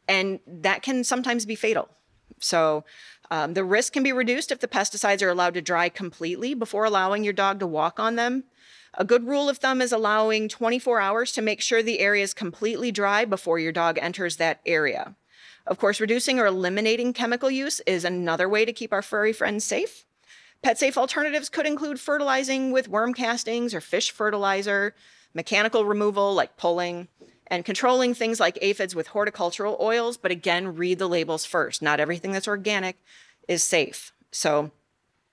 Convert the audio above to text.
and that can sometimes be fatal. So the risk can be reduced if the pesticides are allowed to dry completely before allowing your dog to walk on them. A good rule of thumb is allowing 24 hours to make sure the area is completely dry before your dog enters that area. Of course, reducing or eliminating chemical use is another way to keep our furry friends safe. Pet safe alternatives could include fertilizing with worm castings or fish fertilizer, mechanical removal like pulling, and controlling things like aphids with horticultural oils. But again, read the labels first. Not everything that's organic is safe. So